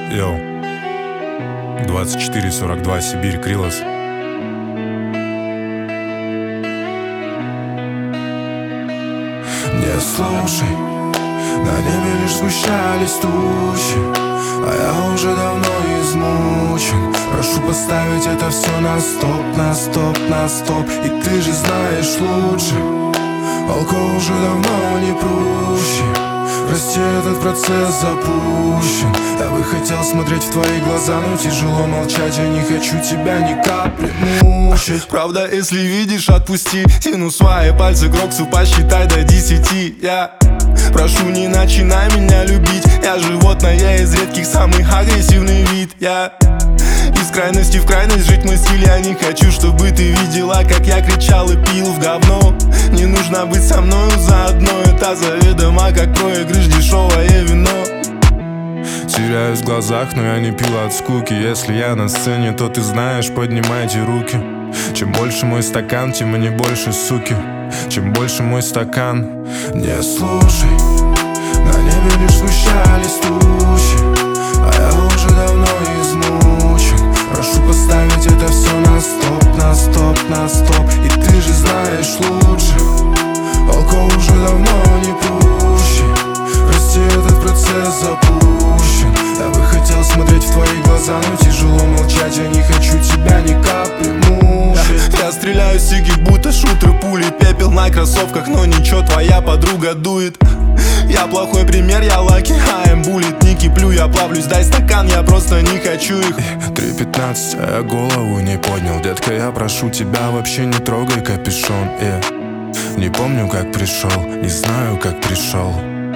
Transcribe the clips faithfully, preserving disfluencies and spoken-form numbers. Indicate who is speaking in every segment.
Speaker 1: Йоу, двадцать четыре сорок два, Сибирь, Крилос.
Speaker 2: Не слушай, на небе лишь сгущались тучи, а я уже давно измучен. Прошу поставить это все на стоп, на стоп, на стоп. И ты же знаешь лучше, алкоголь уже давно не прущий. Прости, этот процесс запущен. Я бы хотел смотреть в твои глаза, но тяжело молчать. Я не хочу тебя ни капли мучить. Правда, если видишь, отпусти. Тяну свои пальцы к роксу, посчитай до десяти. Я прошу, не начинай меня любить. Я животное из редких, самый агрессивный вид. Я из крайности в крайность жить мой стиль. Я не хочу, чтобы ты видела, как я кричал и пил в говно. Не нужно быть со мною заодно. Это заведомо, как проигрыш, дешевое вино.
Speaker 1: Теряюсь в глазах, но я не пил от скуки. Если я на сцене, то ты знаешь, поднимайте руки. Чем больше мой стакан, тем они больше суки. Чем больше мой стакан.
Speaker 2: Не слушай, на небе лишь сгущались тучи, а я уже давно измучен. Прошу поставить это все на стоп, на стоп, на стоп. И ты же знаешь лучше, алкоголь уже давно не прущий. Прости, этот процесс запущен. Я бы хотел смотреть в твои глаза, но тяжело молчать. Я не хочу тебя ни капли мучить.
Speaker 3: Я стреляю сиги, будто шутер, пули, пепел на кроссовках, но ничего, твоя подруга дует. Я плохой пример, я лаки, I'm буллет, не киплю, я плавлюсь, дай стакан, я просто не хочу их.
Speaker 1: Три пятнадцать, а я голову не поднял. Детка, я прошу тебя, вообще не трогай капюшон. yeah. Не помню, как пришел, не знаю, как пришел.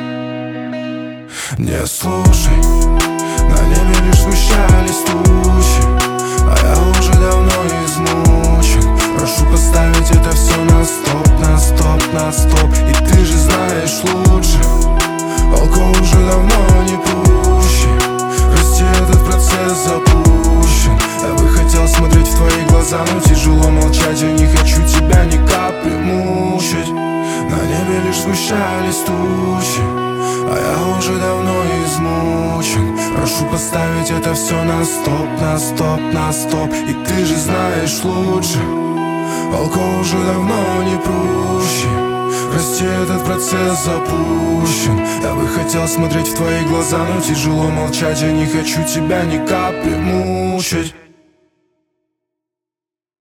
Speaker 2: Не слушай, на небе лишь сгущались тучи, а я уже давно измучен. Прошу поставить это все на стоп, на стоп, на стоп. И ты же знаешь лучше, алкоголь уже давно не прущий. Прости, этот процесс запущен. Я бы хотел смотреть в твои глаза, но тяжело молчать. Я не хочу тебя ни капли мучить. На небе лишь сгущались тучи, а я уже давно измучен. Прошу поставить это все на стоп, на стоп, на стоп. И ты же знаешь лучше, алкоголь уже давно не прущий. Прости, этот процесс запущен. Я бы хотел смотреть в твои глаза, но тяжело молчать. Я не хочу тебя ни капли мучить.